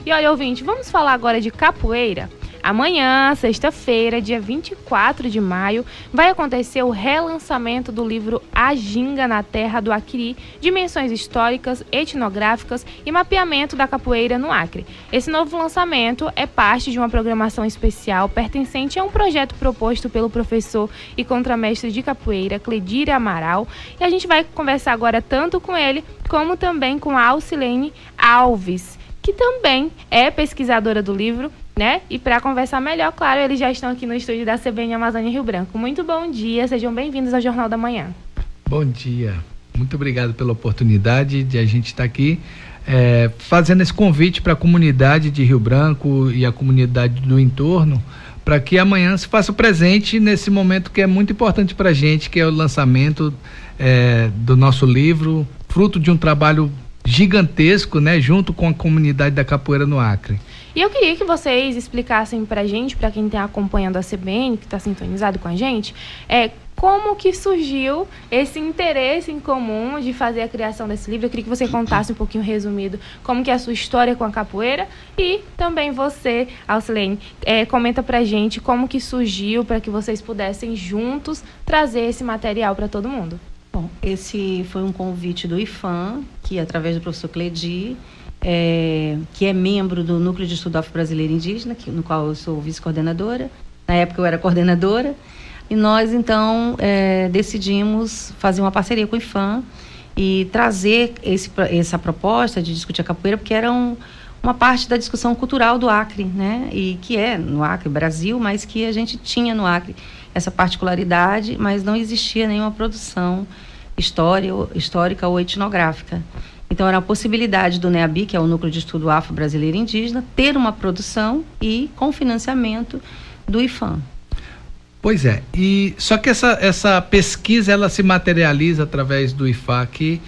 E olha, ouvinte, vamos falar agora de capoeira? Amanhã, sexta-feira, dia 24 de maio, vai acontecer o relançamento do livro A Ginga na Terra do Acre, dimensões históricas, etnográficas e mapeamento da capoeira no Acre. Esse novo lançamento é parte de uma programação especial pertencente a um projeto proposto pelo professor e contramestre de capoeira, Cledir Amaral, e a gente vai conversar agora tanto com ele, como também com a Alcilene Alves, que também é pesquisadora do livro, né? E para conversar melhor, claro, eles já estão aqui no estúdio da CBN Amazônia Rio Branco. Muito bom dia, sejam bem-vindos ao Jornal da Manhã. Bom dia, muito obrigado pela oportunidade de a gente estar aqui fazendo esse convite para a comunidade de Rio Branco e a comunidade do entorno, para que amanhã se faça presente nesse momento que é muito importante para a gente, que é o lançamento do nosso livro, fruto de um trabalho gigantesco, né, junto com a comunidade da capoeira no Acre. E eu queria que vocês explicassem pra gente, pra quem está acompanhando a CBN, que está sintonizado com a gente, como que surgiu esse interesse em comum de fazer a criação desse livro. Eu queria que você contasse um pouquinho resumido como que é a sua história com a capoeira, e também você, Alcilene, comenta pra gente como que surgiu para que vocês pudessem juntos trazer esse material para todo mundo. Bom, esse foi um convite do IFAM, que através do professor Cledir, que é membro do Núcleo de Estudo Afro-Brasileiro Indígena, no qual eu sou vice-coordenadora. Na época eu era coordenadora. E nós, então, decidimos fazer uma parceria com o IFAM e trazer essa proposta de discutir a capoeira, porque era uma parte da discussão cultural do Acre, né? E que é no Acre, Brasil, mas que a gente tinha no Acre essa particularidade, mas não existia nenhuma produção histórica ou etnográfica. Então, era a possibilidade do NEABI, que é o Núcleo de Estudo Afro-Brasileiro Indígena, ter uma produção e com financiamento do IFAM. Pois é, e só que essa pesquisa, ela se materializa através do IFAC,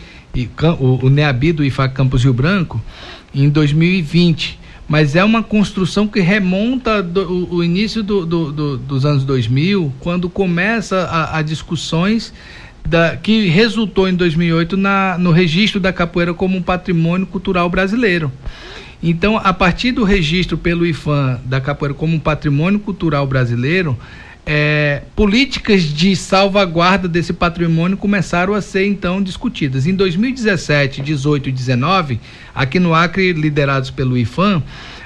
o NEABI do IFAC Campus Rio Branco, em 2020, mas é uma construção que remonta o início dos anos 2000, quando começa a discussões que resultou em 2008 no registro da capoeira como um patrimônio cultural brasileiro. Então, a partir do registro pelo IFAM da capoeira como um patrimônio cultural brasileiro, políticas de salvaguarda desse patrimônio começaram a ser então discutidas. Em 2017, 18 e 19, aqui no Acre, liderados pelo IFAM,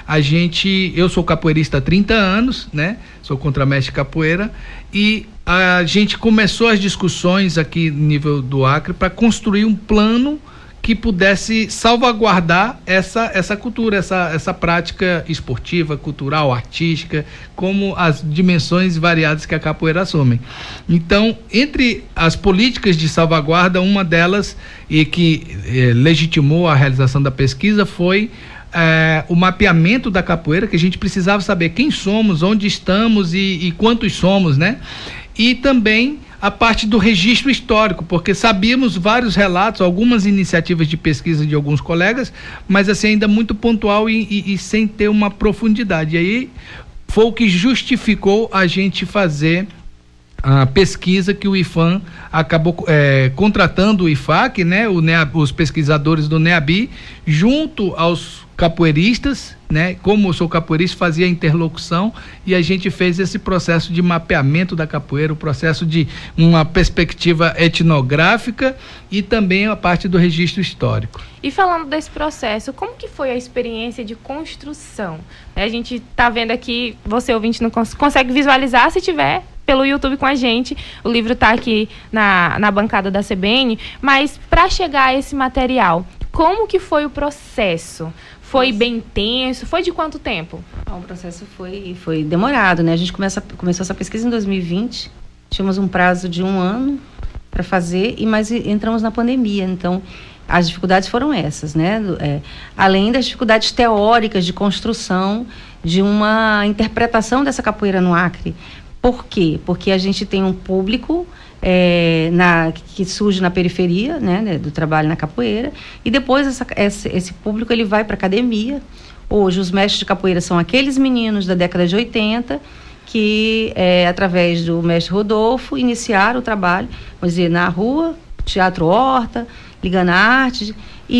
eu sou capoeirista há 30 anos, né? Sou contramestre de capoeira, e a gente começou as discussões aqui no nível do Acre para construir um plano que pudesse salvaguardar essa cultura, essa prática esportiva, cultural, artística, como as dimensões variadas que a capoeira assume. Então, entre as políticas de salvaguarda, uma delas, e que legitimou a realização da pesquisa, foi o mapeamento da capoeira, que a gente precisava saber quem somos, onde estamos e quantos somos, né? E também a parte do registro histórico, porque sabíamos vários relatos, algumas iniciativas de pesquisa de alguns colegas, mas assim ainda muito pontual e sem ter uma profundidade. E aí foi o que justificou a gente fazer a pesquisa que o IFAM acabou contratando o IFAC, né, os pesquisadores do NEABI, junto aos capoeiristas, né? Como eu sou capoeirista, fazia interlocução, e a gente fez esse processo de mapeamento da capoeira, o processo de uma perspectiva etnográfica e também a parte do registro histórico. E falando desse processo, como que foi a experiência de construção? A gente está vendo aqui, você ouvinte não consegue visualizar se tiver pelo YouTube com a gente, o livro está aqui na bancada da CBN, mas para chegar a esse material, como que foi o processo? Foi bem intenso? Foi de quanto tempo? O processo foi demorado, né? A gente começou essa pesquisa em 2020, tínhamos um prazo de 1 ano para fazer, mas entramos na pandemia, então as dificuldades foram essas, né? Além das dificuldades teóricas de construção de uma interpretação dessa capoeira no Acre. Por quê? Porque a gente tem um público que surge na periferia, né, do trabalho na capoeira, e depois esse público ele vai para a academia. Hoje os mestres de capoeira são aqueles meninos da década de 80 que, através do mestre Rodolfo, iniciaram o trabalho, vamos dizer, na rua, Teatro Horta, ligando a arte,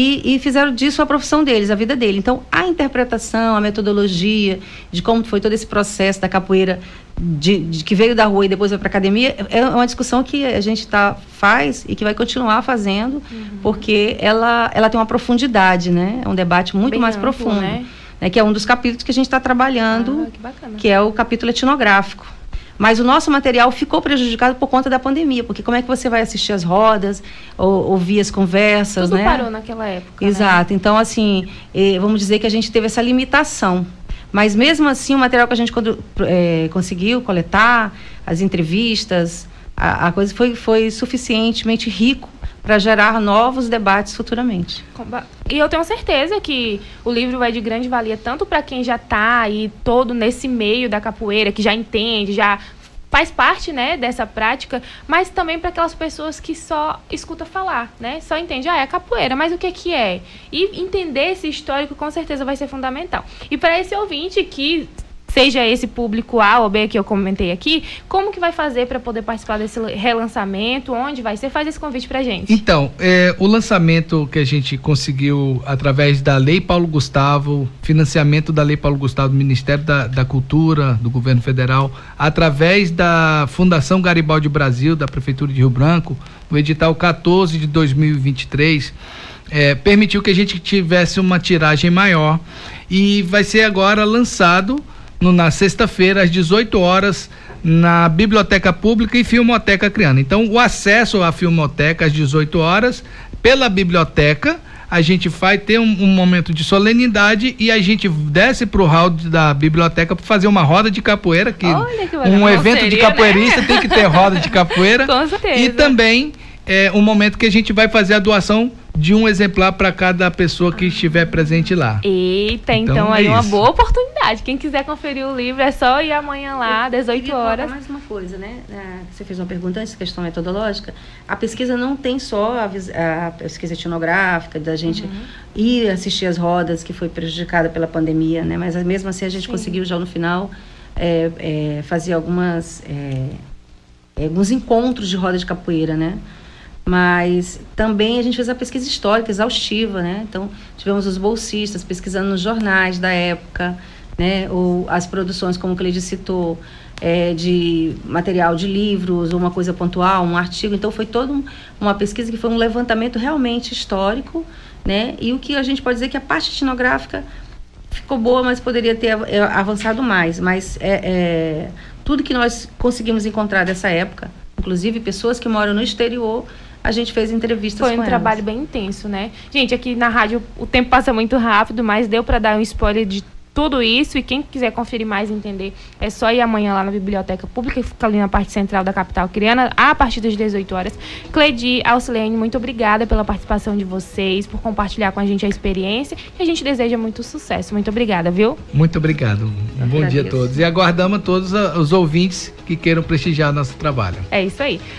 e fizeram disso a profissão deles, a vida dele. Então, a interpretação, a metodologia de como foi todo esse processo da capoeira, de que veio da rua e depois vai para a academia, é uma discussão que a gente faz e que vai continuar fazendo, porque ela tem uma profundidade, né? É um debate muito bem mais amplo, profundo. né? Que é um dos capítulos que a gente está trabalhando, que bacana. Que é o capítulo etnográfico. Mas o nosso material ficou prejudicado por conta da pandemia, porque como é que você vai assistir as rodas, ouvir as conversas, Tudo né? parou naquela época, Exato. né? Então, assim, vamos dizer que a gente teve essa limitação. Mas mesmo assim, o material que a gente conseguiu coletar, as entrevistas, a coisa foi suficientemente rico para gerar novos debates futuramente. E eu tenho certeza que o livro vai de grande valia tanto para quem já está aí todo nesse meio da capoeira, que já entende, já faz parte, né, dessa prática, mas também para aquelas pessoas que só escuta falar, né? Só entende, é capoeira, mas o que é? E entender esse histórico com certeza vai ser fundamental. E para esse ouvinte que seja esse público A ou B que eu comentei aqui, como que vai fazer para poder participar desse relançamento? Onde vai ser? Faz esse convite pra gente. Então, o lançamento que a gente conseguiu através da Lei Paulo Gustavo, financiamento da Lei Paulo Gustavo do Ministério da Cultura, do Governo Federal, através da Fundação Garibaldi Brasil, da Prefeitura de Rio Branco, o edital 14 de 2023, permitiu que a gente tivesse uma tiragem maior e vai ser agora lançado na sexta-feira, às 18 horas, na Biblioteca Pública e Filmoteca Criana. Então, o acesso à Filmoteca às 18 horas, pela biblioteca, a gente vai ter um momento de solenidade e a gente desce pro hall da biblioteca para fazer uma roda de capoeira, que um evento de capoeirista, né? Tem que ter roda de capoeira. Com certeza. E também um momento que a gente vai fazer a doação de um exemplar para cada pessoa que estiver presente lá. Eita, então aí uma boa oportunidade. Quem quiser conferir o livro é só ir amanhã lá, 18 horas. Mais uma coisa, né? Você fez uma pergunta antes, questão metodológica. A pesquisa não tem só a pesquisa etnográfica, da gente ir assistir as rodas, que foi prejudicada pela pandemia, né? Mas mesmo assim a gente conseguiu já no final fazer alguns encontros de roda de capoeira, né? Mas também a gente fez a pesquisa histórica exaustiva, né? Então, tivemos os bolsistas pesquisando nos jornais da época, né? Ou as produções, como o Cleide citou, de material de livros, ou uma coisa pontual, um artigo. Então, foi toda uma pesquisa que foi um levantamento realmente histórico, né? E o que a gente pode dizer que a parte etnográfica ficou boa, mas poderia ter avançado mais. Mas tudo que nós conseguimos encontrar dessa época, inclusive pessoas que moram no exterior, a gente fez entrevistas com elas. Foi um trabalho bem intenso, né? Gente, aqui na rádio o tempo passa muito rápido, mas deu para dar um spoiler de tudo isso, e quem quiser conferir mais e entender, é só ir amanhã lá na Biblioteca Pública, que fica ali na parte central da capital criana, a partir das 18 horas. Cleide, Alcilene, muito obrigada pela participação de vocês, por compartilhar com a gente a experiência, e a gente deseja muito sucesso. Muito obrigada, viu? Muito obrigado. Bom dia a todos. E aguardamos todos os ouvintes que queiram prestigiar nosso trabalho. É isso aí.